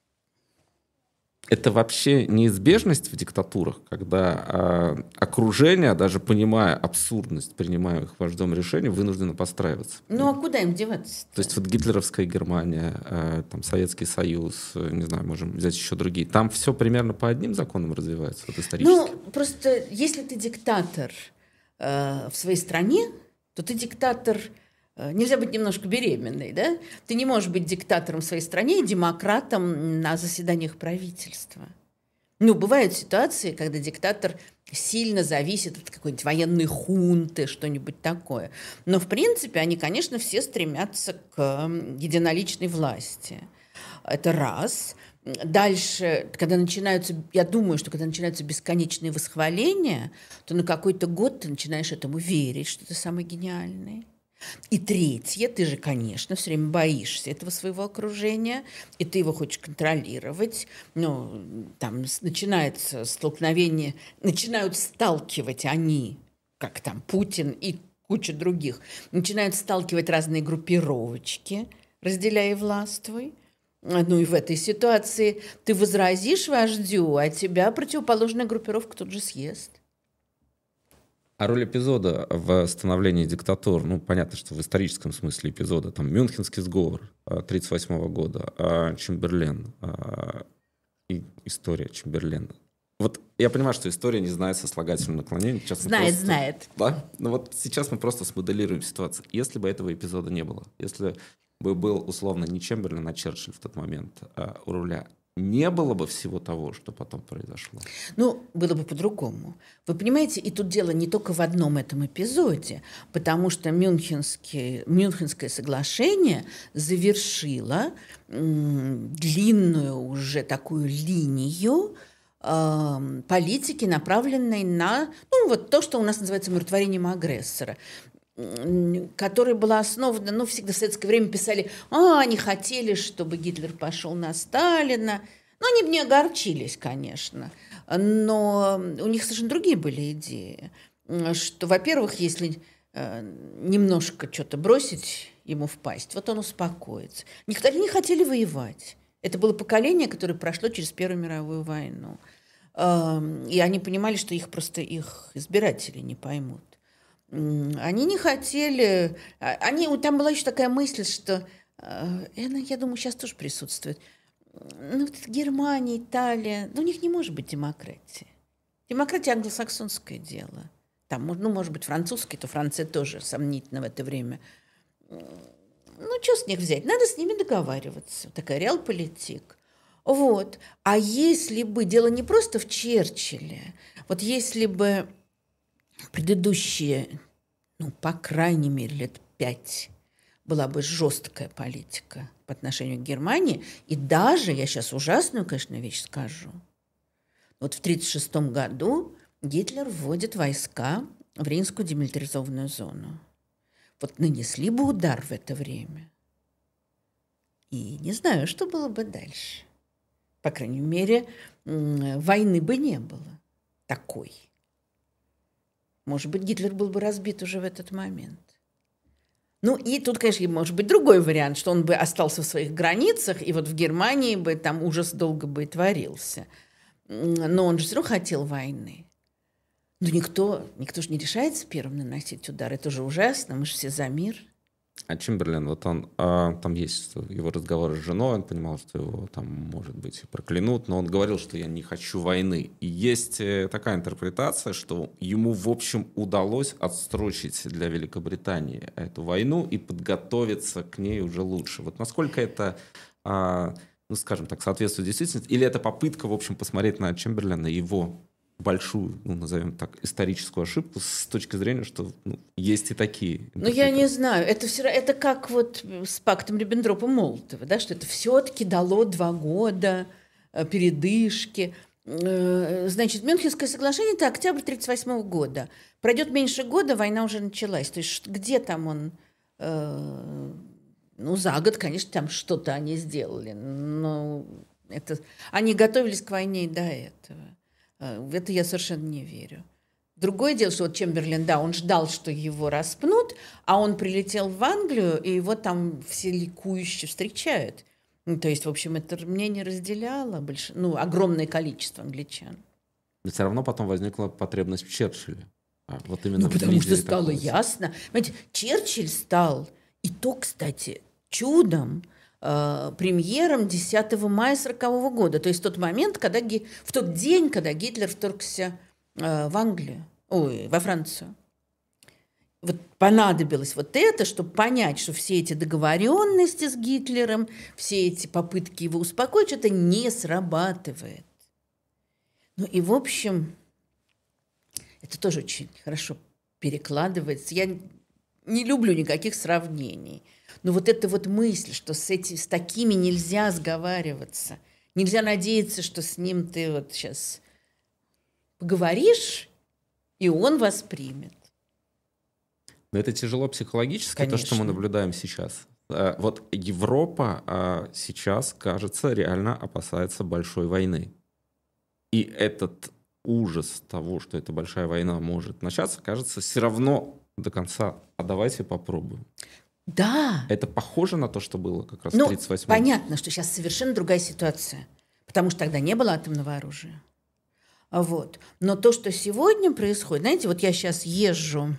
Это вообще неизбежность в диктатурах, когда э, окружение, даже понимая абсурдность принимаемых вождем решений, вынуждено подстраиваться. Ну, а куда им деваться? То есть вот гитлеровская Германия, э, там, Советский Союз, э, не знаю, можем взять еще другие. Там все примерно по одним законам развивается, вот исторически. Ну, просто если ты диктатор э, в своей стране, то ты диктатор... Нельзя быть немножко беременной, да? Ты не можешь быть диктатором в своей стране и демократом на заседаниях правительства. Ну, бывают ситуации, когда диктатор сильно зависит от какой-нибудь военной хунты, что-нибудь такое. Но, в принципе, они, конечно, все стремятся к единоличной власти. Это раз. Дальше, когда начинаются, я думаю, что когда начинаются бесконечные восхваления, то на какой-то год ты начинаешь этому верить, что ты самый гениальный. И третье, ты же, конечно, все время боишься этого своего окружения, и ты его хочешь контролировать. Ну, там начинается столкновение, начинают сталкивать они, как там Путин и куча других, начинают сталкивать разные группировочки, разделяя и властвуй. Ну и в этой ситуации ты возразишь вождю, а тебя противоположная группировка тут же съест. А роль эпизода в становлении диктатур, ну, понятно, что в историческом смысле эпизода, там, Мюнхенский сговор тысяча девятьсот тридцать восьмого года, а Чемберлен, а, и история Чемберлена. Вот я понимаю, что история не знает сослагательного наклонения. Сейчас знает, просто, знает. Да? Но вот сейчас мы просто смоделируем ситуацию. Если бы этого эпизода не было, если бы был, условно, не Чемберлен, а Черчилль в тот момент а, у руля, не было бы всего того, что потом произошло? Ну, было бы по-другому. Вы понимаете, и тут дело не только в одном этом эпизоде, потому что Мюнхенские, Мюнхенское соглашение завершило м, длинную уже такую линию э, политики, направленной на, ну, вот то, что у нас называется умиротворением агрессора, которая была основана, ну, всегда в советское время писали, а, они хотели, чтобы Гитлер пошел на Сталина. Ну, они бы не огорчились, конечно, но у них совершенно другие были идеи. Что, во-первых, если немножко что-то бросить ему в пасть, вот он успокоится. Никто не хотели воевать. Это было поколение, которое прошло через Первую мировую войну. И они понимали, что их просто их избиратели не поймут. Они не хотели... Они, там была еще такая мысль, что... Она, я думаю, сейчас тоже присутствует. Ну, вот Германия, Италия... Ну, у них не может быть демократии. Демократия – англосаксонское дело. Там, ну, может быть, французский, то Франция тоже сомнительно в это время. Ну, что с них взять? Надо с ними договариваться. Такая реалполитик. Вот. А если бы... Дело не просто в Черчилле. Вот если бы... Предыдущие, ну, по крайней мере, лет пять была бы жесткая политика по отношению к Германии. И даже, я сейчас ужасную, конечно, вещь скажу, вот в тридцать шестом году Гитлер вводит войска в Рейнскую демилитаризованную зону. Вот нанесли бы удар в это время. И не знаю, что было бы дальше. По крайней мере, войны бы не было такой. Может быть, Гитлер был бы разбит уже в этот момент. Ну, и тут, конечно, может быть другой вариант, что он бы остался в своих границах, и вот в Германии бы там ужас долго бы и творился. Но он же все равно хотел войны. Но никто, никто же не решается первым наносить удар. Это же ужасно, мы же все за мир. А Чемберлен, вот он, а, там есть его разговоры с женой, он понимал, что его там, может быть, проклянут, но он говорил, что я не хочу войны. И есть такая интерпретация, что ему, в общем, удалось отсрочить для Великобритании эту войну и подготовиться к ней уже лучше. Вот насколько это, а, ну, скажем так, соответствует действительности, или это попытка, в общем, посмотреть на Чемберлена и его большую, ну, назовем так, историческую ошибку с точки зрения, что ну, есть и такие. Ну, я не знаю. Это, все, это как вот с пактом Риббентропа-Молотова, да, что это все-таки дало два года передышки. Значит, Мюнхенское соглашение – это октябрь тридцать восьмого года. Пройдет меньше года, война уже началась. То есть где там он... Ну, за год, конечно, там что-то они сделали. Но это... Они готовились к войне и до этого. В это я совершенно не верю. Другое дело, что вот Чемберлен, да, он ждал, что его распнут, а он прилетел в Англию, и его там все ликующе встречают. Ну, то есть, в общем, это мнение разделяло больш... ну, огромное количество англичан. Но все равно потом возникла потребность в Черчилле. А вот именно ну, потому что стало такого... ясно. Понимаете, Черчилль стал, и то, кстати, чудом, премьером десятого мая сорокового года, то есть тот момент, когда в тот день, когда Гитлер вторгся в Англию, ой, во Францию. Вот понадобилось вот это, чтобы понять, что все эти договоренности с Гитлером, все эти попытки его успокоить, что-то не срабатывает. Ну и, в общем, это тоже очень хорошо перекладывается. Я не люблю никаких сравнений. Но вот эта вот мысль, что с, эти, с такими нельзя сговариваться, нельзя надеяться, что с ним ты вот сейчас поговоришь, и он вас примет. Но это тяжело психологически, Конечно. То, что мы наблюдаем сейчас. Вот Европа сейчас, кажется, реально опасается большой войны. И этот ужас того, что эта большая война может начаться, кажется, все равно до конца. А давайте попробуем. Да. Это похоже на то, что было как раз в Ну, тридцать восьмом? понятно, что сейчас совершенно другая ситуация, потому что тогда не было атомного оружия. Вот. Но то, что сегодня происходит, знаете, вот я сейчас езжу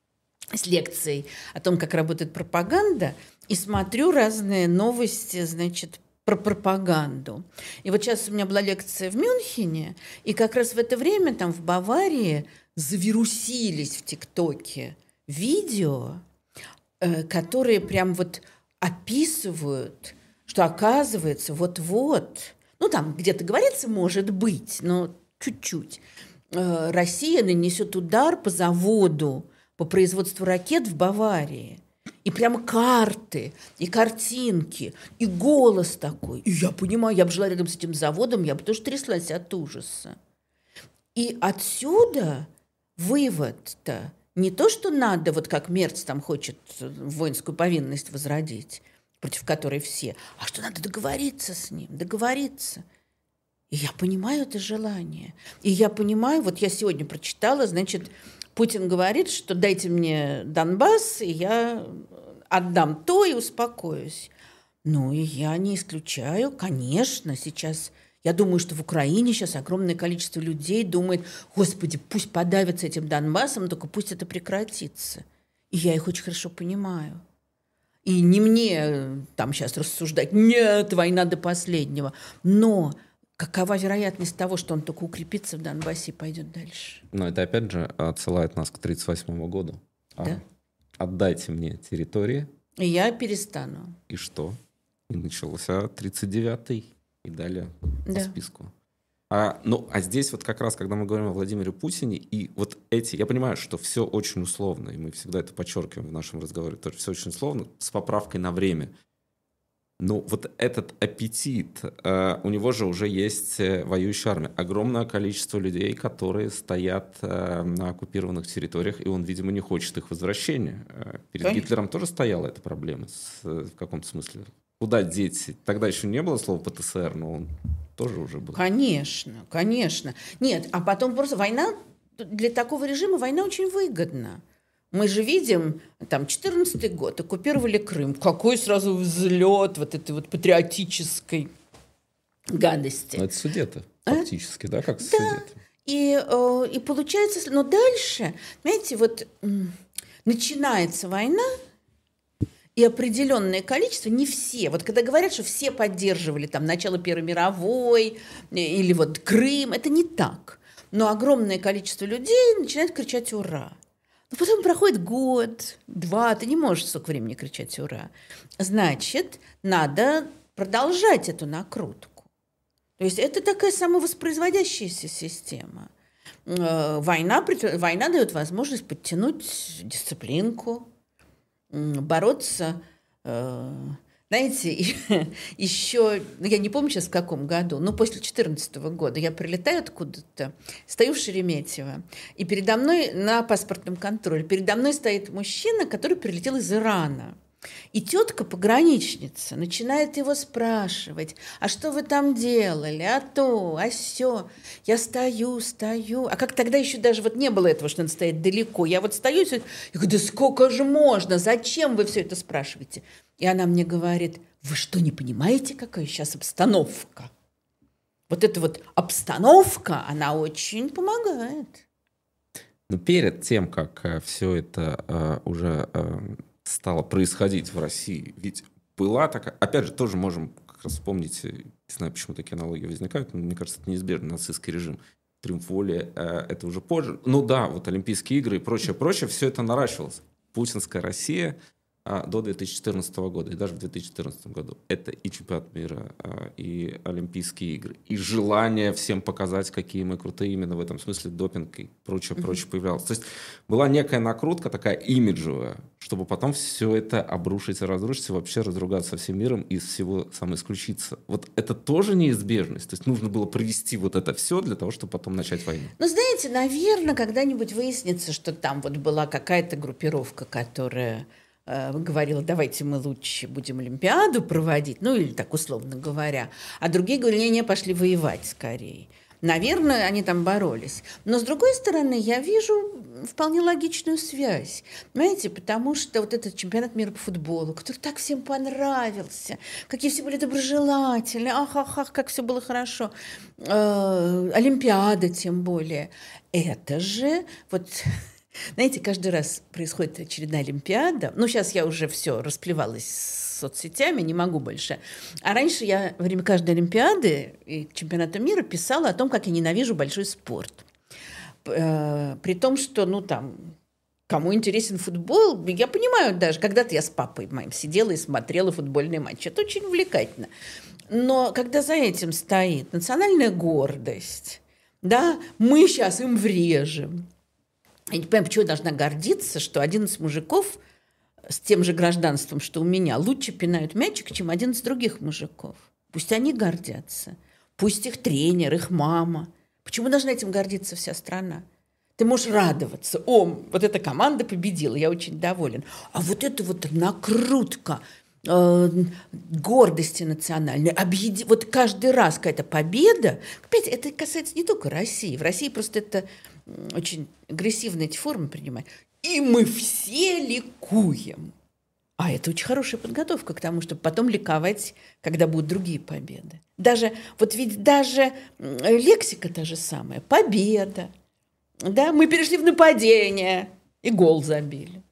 с лекцией о том, как работает пропаганда, и смотрю разные новости, значит, про пропаганду. И вот сейчас у меня была лекция в Мюнхене, и как раз в это время там в Баварии завирусились в ТикТоке видео, э, которые прям вот описывают, что оказывается вот-вот, ну там где-то говорится «может быть», но чуть-чуть, э, Россия нанесет удар по заводу по производству ракет в Баварии. И прямо карты, и картинки, и голос такой. И я понимаю, я бы жила рядом с этим заводом, я бы тоже тряслась от ужаса. И отсюда вывод-то не то, что надо, вот как Мерц там хочет воинскую повинность возродить, против которой все, а что надо договориться с ним, договориться. И я понимаю это желание. И я понимаю, вот я сегодня прочитала, значит, Путин говорит, что дайте мне Донбасс, и я отдам то и успокоюсь. Ну, и я не исключаю, конечно, сейчас... Я думаю, что в Украине сейчас огромное количество людей думает, господи, пусть подавятся этим Донбассом, только пусть это прекратится. И я их очень хорошо понимаю. И не мне там сейчас рассуждать, нет, война до последнего. Но... какова вероятность того, что он только укрепится в Донбассе и пойдет дальше? Но это опять же отсылает нас к тридцать восьмому году. Да. А, отдайте мне территории. И я перестану. И что? И начался тридцать девятый. И далее Да. по списку. А, ну, а здесь вот как раз, когда мы говорим о Владимире Путине, и вот эти... Я понимаю, что все очень условно, и мы всегда это подчеркиваем в нашем разговоре, тоже все очень условно, с поправкой на время. Ну, вот этот аппетит, э, у него же уже есть э, воюющая армия. Огромное количество людей, которые стоят э, на оккупированных территориях, и он, видимо, не хочет их возвращения. Э, перед Конечно. Гитлером тоже стояла эта проблема с, э, в каком-то смысле. Куда деть? Тогда еще не было слова ПТСР, но он тоже уже был. Конечно, конечно. Нет, а потом просто война, для такого режима война очень выгодна. Мы же видим, там, четырнадцатый год, оккупировали Крым. Какой сразу взлет вот этой вот патриотической гадости. Но это Судеты, А? фактически, да, как Да. Судеты. И, э, и получается, но дальше, знаете, вот м, начинается война, и определенное количество, не все, вот когда говорят, что все поддерживали там начало Первой мировой или вот Крым, это не так. Но огромное количество людей начинает кричать «Ура!». Но потом проходит год, два, ты не можешь столько времени кричать «Ура!». Значит, надо продолжать эту накрутку. То есть это такая самовоспроизводящаяся система. Война, война дает возможность подтянуть дисциплинку, бороться, знаете, еще, я не помню сейчас в каком году, но после две тысячи четырнадцатого года я прилетаю откуда-то, стою в Шереметьево, и передо мной на паспортном контроле, передо мной стоит мужчина, который прилетел из Ирана. И тетка-пограничница начинает его спрашивать, а что вы там делали, а то, а сё. Я стою, стою. А как тогда еще даже вот не было этого, что надо стоять далеко. Я вот стою, и говорю, да сколько же можно, зачем вы все это спрашиваете? И она мне говорит, вы что, не понимаете, какая сейчас обстановка? Вот эта вот обстановка, она очень помогает. Но перед тем, как э, все это э, уже... Э, стало происходить в России. Ведь была такая... Опять же, тоже можем как раз вспомнить, не знаю, почему такие аналогии возникают, но мне кажется, это неизбежно, нацистский режим. Триумфолия, это уже позже. Ну да, вот Олимпийские игры и прочее, прочее, все это наращивалось. Путинская Россия до две тысячи четырнадцатого года, и даже в две тысячи четырнадцатом году. Это и чемпионат мира, и Олимпийские игры, и желание всем показать, какие мы крутые именно в этом смысле, допинг и прочее, mm-hmm. прочее появлялось. То есть была некая накрутка такая имиджевая, чтобы потом все это обрушить и разрушить, и вообще разругаться со всем миром и из всего самоисключиться. Вот это тоже неизбежность. То есть нужно было провести вот это все для того, чтобы потом начать войну. Ну, знаете, наверное, когда-нибудь выяснится, что там вот была какая-то группировка, которая... говорила, давайте мы лучше будем Олимпиаду проводить, ну или так условно говоря, а другие говорили, не-не, пошли воевать скорее. Наверное, они там боролись. Но, с другой стороны, я вижу вполне логичную связь. Понимаете, потому что вот этот чемпионат мира по футболу, который так всем понравился, какие все были доброжелательны, ах-ах-ах, как все было хорошо. Э, Олимпиада тем более. Это же вот... Знаете, каждый раз происходит очередная Олимпиада. Ну, сейчас я уже все расплевалась с соцсетями, не могу больше. А раньше я во время каждой Олимпиады и чемпионата мира писала о том, как я ненавижу большой спорт. При том, что, ну, там, кому интересен футбол, я понимаю даже, когда-то я с папой моим сидела и смотрела футбольные матчи. Это очень увлекательно. Но когда за этим стоит национальная гордость, да, мы сейчас им врежем. Я не понимаю, почему я должна гордиться, что одиннадцать мужиков с тем же гражданством, что у меня, лучше пинают мячик, чем одиннадцать других мужиков. Пусть они гордятся. Пусть их тренер, их мама. Почему должна этим гордиться вся страна? Ты можешь радоваться. О, вот эта команда победила, я очень доволен. А вот это вот накрутка э, гордости национальной. Объеди... Вот каждый раз какая-то победа. Опять, это касается не только России. В России просто это... очень агрессивно эти формы принимать. И мы все ликуем. А это очень хорошая подготовка к тому, чтобы потом ликовать, когда будут другие победы. Даже, вот ведь даже лексика та же самая. Победа. Да, мы перешли в нападение и гол забили.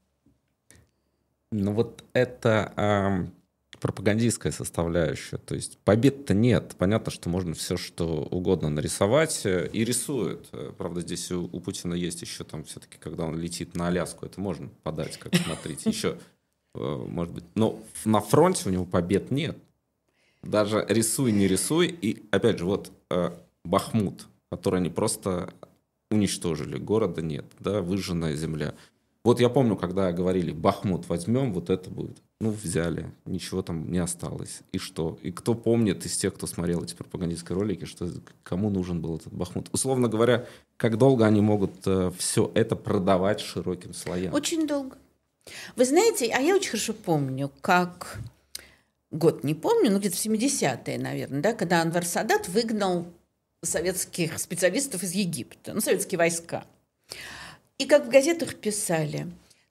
Ну вот это... А... пропагандистская составляющая. То есть побед-то нет. Понятно, что можно все, что угодно нарисовать, и рисуют. Правда, здесь у, у Путина есть еще там все-таки, когда он летит на Аляску, это можно подать, как смотрите, еще, может быть. Но на фронте у него побед нет. Даже рисуй, не рисуй. И, опять же, вот Бахмут, который они просто уничтожили. Города нет, да, выжженная земля. Вот я помню, когда говорили, Бахмут возьмем, вот это будет. Ну, взяли, ничего там не осталось. И что? И кто помнит из тех, кто смотрел эти пропагандистские ролики, что кому нужен был этот Бахмут? Условно говоря, как долго они могут э, все это продавать широким слоям? Очень долго. Вы знаете, а я очень хорошо помню, как... Год не помню, но где-то в семидесятые, наверное, да, когда Анвар Садат выгнал советских специалистов из Египта, ну, советские войска. И как в газетах писали,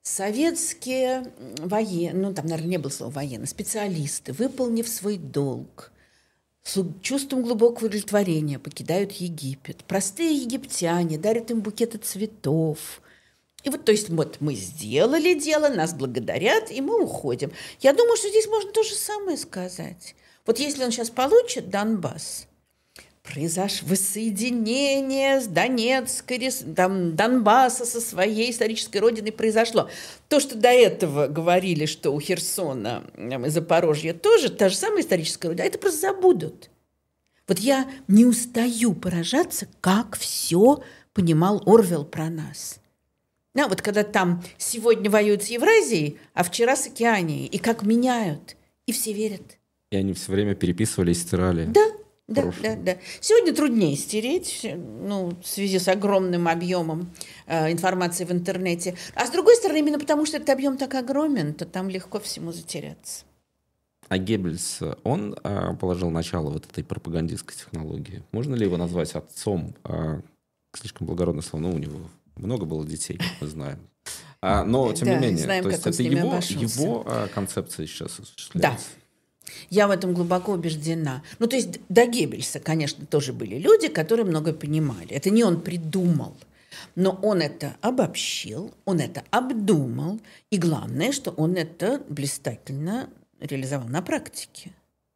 советские военные, ну там, наверное, не было слова военные, специалисты, выполнив свой долг, с чувством глубокого удовлетворения покидают Египет. Простые египтяне дарят им букеты цветов. И вот, то есть, вот мы сделали дело, нас благодарят, и мы уходим. Я думаю, что здесь можно то же самое сказать. Вот если он сейчас получит Донбасс, произошло воссоединение с Донецкой, там, Донбасса со своей исторической родиной произошло. То, что до этого говорили, что у Херсона и Запорожья тоже та же самая историческая родина, это просто забудут. Вот я не устаю поражаться, как все понимал Орвелл про нас. Да, вот когда там сегодня воюют с Евразией, а вчера с Океанией, и как меняют, и все верят. И они все время переписывали и стирали. Да. Да, да, да. Сегодня труднее стереть, ну, в связи с огромным объемом э, информации в интернете. А с другой стороны, именно потому, что этот объем так огромен, то там легко всему затеряться. А Геббельс, он э, положил начало вот этой пропагандистской технологии. Можно ли его назвать отцом? Э, слишком благородное слово, но у него много было детей, мы знаем. А, но, тем да, не менее, знаем, то есть это его, его э, концепция сейчас осуществляется. Да. Я в этом глубоко убеждена. Ну, то есть до Геббельса, конечно, тоже были люди, которые много понимали. Это не он придумал, но он это обобщил, он это обдумал, и главное, что он это блистательно реализовал на практике.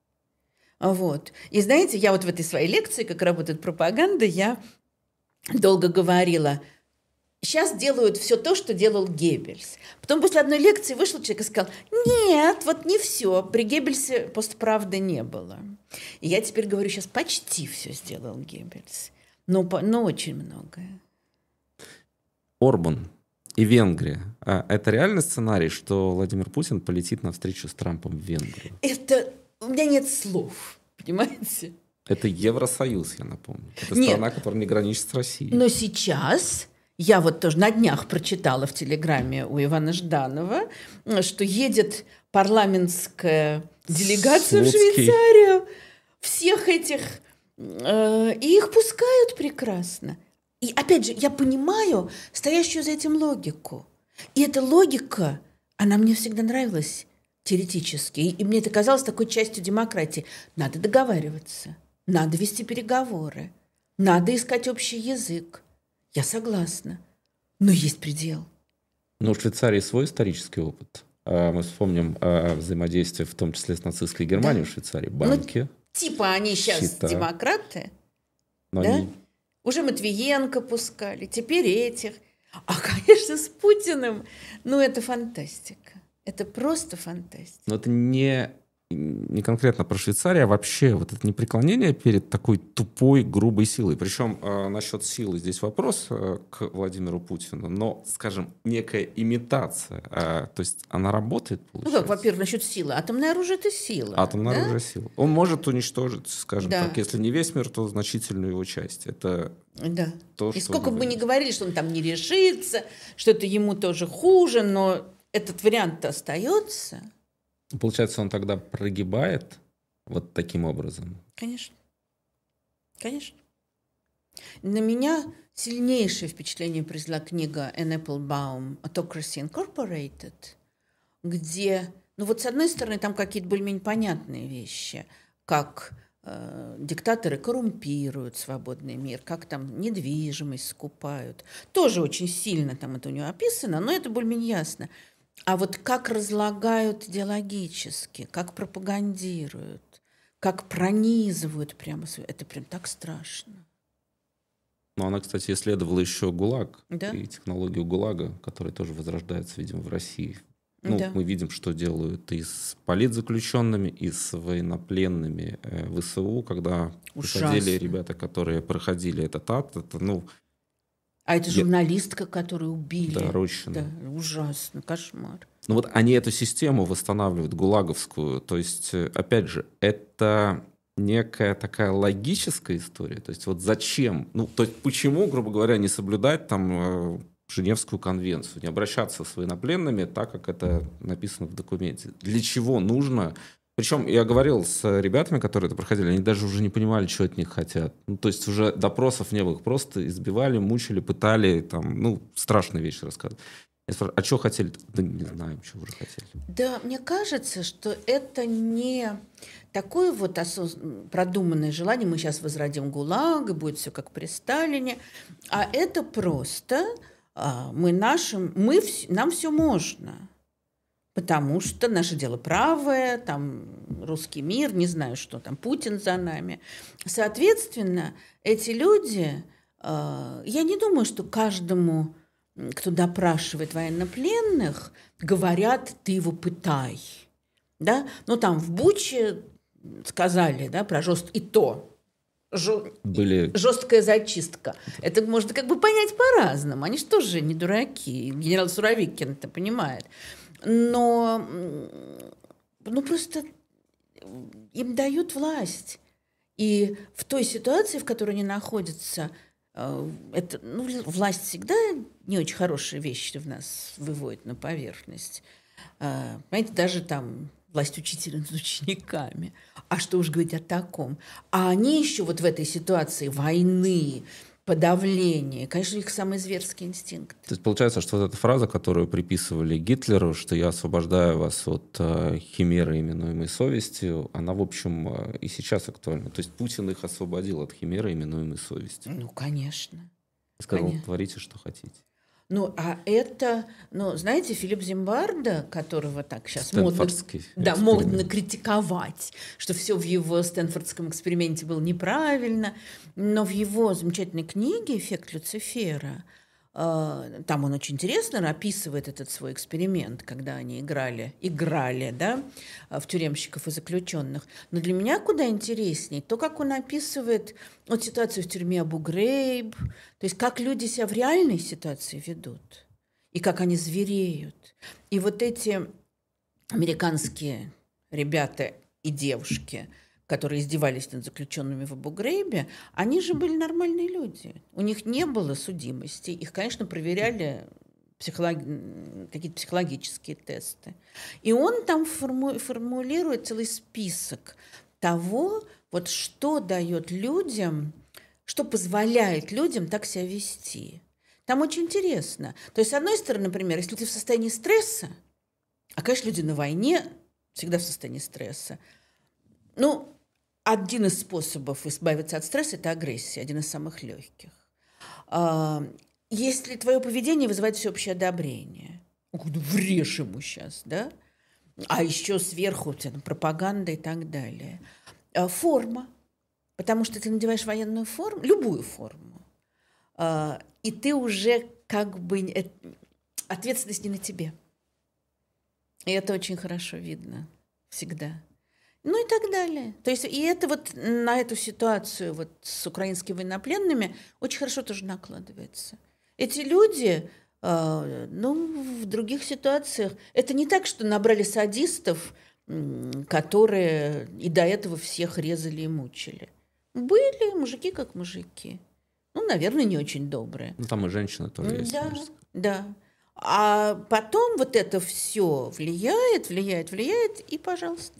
Вот. И знаете, я вот в этой своей лекции, как работает пропаганда, я долго говорила, сейчас делают все то, что делал Геббельс. Потом после одной лекции вышел человек и сказал, нет, вот не все, при Геббельсе постправды не было. И я теперь говорю, сейчас почти все сделал Геббельс, но, но очень многое. Орбан и Венгрия. А это реальный сценарий, что Владимир Путин полетит на встречу с Трампом в Венгрию? Это... У меня нет слов, понимаете? Это Евросоюз, я напомню. Это нет. Страна, которая не граничит с Россией. Но сейчас... Я вот тоже на днях прочитала в телеграме у Ивана Жданова, что едет парламентская делегация Слуцкий. в Швейцарию. Всех этих Э, И их пускают прекрасно. И опять же, я понимаю стоящую за этим логику. И эта логика, она мне всегда нравилась теоретически. И, и мне это казалось такой частью демократии. Надо договариваться, надо вести переговоры, надо искать общий язык. Я согласна. Но есть предел. Но у Швейцарии свой исторический опыт. А мы вспомним а, взаимодействие, в том числе с нацистской Германией, да. В Швейцарии. Банки. Ну, типа они сейчас счета. Демократы, Но да? они... Уже Матвиенко пускали, теперь этих. А, конечно, с Путиным, ну, это фантастика. Это просто фантастика. Но это не, не конкретно про Швейцарию, а вообще вот это непреклонение перед такой тупой, грубой силой. Причем э, насчет силы здесь вопрос э, к Владимиру Путину, но, скажем, некая имитация. Э, то есть она работает, получается? Ну как, во-первых, насчет силы. Атомное оружие – это сила. Атомное да? оружие – сила. Он может уничтожить, скажем да. так, если не весь мир, то значительную его часть. Это да. то, И что сколько бы мы ни говорит. говорили, что он там не решится, что это ему тоже хуже, но этот вариант остается. Получается, он тогда прогибает вот таким образом? Конечно. Конечно. На меня сильнейшее впечатление произвела книга Энн Эпплбаум «Autocracy Incorporated», где, ну вот с одной стороны, там какие-то более-менее понятные вещи, как э, диктаторы коррумпируют свободный мир, как там недвижимость скупают. Тоже очень сильно там это у него описано, но это более-менее ясно. А вот как разлагают идеологически, как пропагандируют, как пронизывают прямо, это прям так страшно. Ну, она, кстати, исследовала еще ГУЛАГ да? и технологию ГУЛАГа, которая тоже возрождается, видимо, в России. Ну, да. мы видим, что делают и с политзаключенными, и с военнопленными э, ВСУ, когда Ужасно. приходили ребята, которые проходили этот ад. Это, ну, а это журналистка, которую убили. Да, Рощина. Да, ужасно, кошмар. Ну вот они эту систему восстанавливают, гулаговскую. То есть, опять же, это некая такая логическая история. То есть вот зачем? Ну, то есть почему, грубо говоря, не соблюдать там Женевскую конвенцию, не обращаться с военнопленными так, как это написано в документе? Для чего нужно? Причем я говорил с ребятами, которые это проходили, они даже уже не понимали, что от них хотят. Ну, то есть уже допросов не было, их просто избивали, мучили, пытали, там, ну, страшные вещи рассказывали. Я спрашиваю, а что хотели? Да не знаем, что уже хотели. Да, мне кажется, что это не такое вот осоз... продуманное желание, мы сейчас возродим ГУЛАГ, и будет все как при Сталине, а это просто а, мы нашим, мы, вс... нам все можно. Потому что наше дело правое, там русский мир, не знаю, что там, Путин за нами. Соответственно, эти люди, э, я не думаю, что каждому, кто допрашивает военнопленных, говорят, ты его пытай. Да? Ну, там в Буче сказали, да, про жест... и то. Были... Жесткая зачистка. Это можно как бы понять по-разному. Они же тоже не дураки. Генерал Суровикин это понимает. Но ну, просто им дают власть. И в той ситуации, в которой они находятся, это, ну, власть всегда не очень хорошие вещи в нас выводит на поверхность. Понимаете, даже там власть учителя над учениками. А что уж говорить о таком? А они еще вот в этой ситуации войны, подавление, конечно, их самый зверский инстинкт. То есть получается, что вот эта фраза, которую приписывали Гитлеру, что я освобождаю вас от э, химеры, именуемой совестью, она, в общем, э, и сейчас актуальна. То есть Путин их освободил от химеры, именуемой совестью. Ну, конечно. Сказал, конечно. Творите, что хотите. Ну, а это, ну, знаете, Филипп Зимбардо, которого так сейчас модно, да, модно критиковать, что все в его стэнфордском эксперименте было неправильно, но в его замечательной книге «Эффект Люцифера», э, там он очень интересно описывает этот свой эксперимент, когда они играли, играли, да, в тюремщиков и заключенных. Но для меня куда интереснее то, как он описывает вот ситуацию в тюрьме Абу-Грейб, то есть как люди себя в реальной ситуации ведут, и как они звереют. И вот эти американские ребята и девушки, которые издевались над заключенными в Абу-Грейбе, они же были нормальные люди. У них не было судимости. Их, конечно, проверяли психолог... какие-то психологические тесты. И он там форму... формулирует целый список того, Вот что дает людям, что позволяет людям так себя вести. Там очень интересно. То есть, с одной стороны, например, если ты в состоянии стресса, а, конечно, люди на войне всегда в состоянии стресса, ну, один из способов избавиться от стресса – это агрессия, один из самых легких. Если твое поведение вызывает всеобщее одобрение, врежь ему сейчас, да? А еще сверху у тебя пропаганда и так далее. Форма, потому что ты надеваешь военную форму, любую форму, и ты уже как бы ответственность не на тебе. И это очень хорошо видно всегда. Ну и так далее. То есть и это вот на эту ситуацию вот с украинскими военнопленными очень хорошо тоже накладывается. Эти люди, э, ну, в других ситуациях, это не так, что набрали садистов, которые и до этого всех резали и мучили. Были мужики как мужики. Ну, наверное, не очень добрые. Ну, там и женщины тоже есть. Да, да. А потом вот это все влияет, влияет, влияет, и пожалуйста.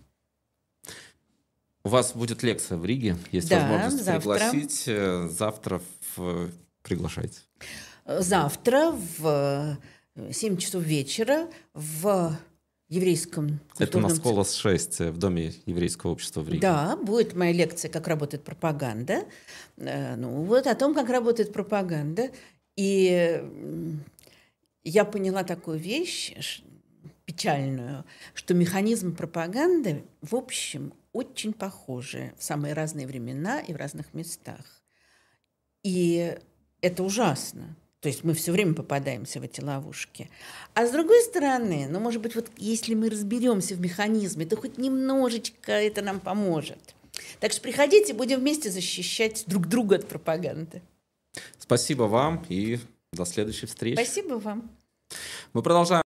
У вас будет лекция в Риге, есть да, возможность завтра. пригласить. Завтра в... приглашайте. Завтра в семь часов вечера в еврейском культурном... Это на Сколос шесть, в Доме еврейского общества в Риге. Да, будет моя лекция «Как работает пропаганда». Ну, вот о том, как работает пропаганда. И я поняла такую вещь печальную, что механизм пропаганды, в общем, очень похожи в самые разные времена и в разных местах. И это ужасно. То есть мы все время попадаемся в эти ловушки. А с другой стороны, ну, может быть, вот если мы разберемся в механизме, то хоть немножечко это нам поможет. Так что приходите, будем вместе защищать друг друга от пропаганды. Спасибо вам и до следующей встречи. Спасибо вам. Мы продолжаем.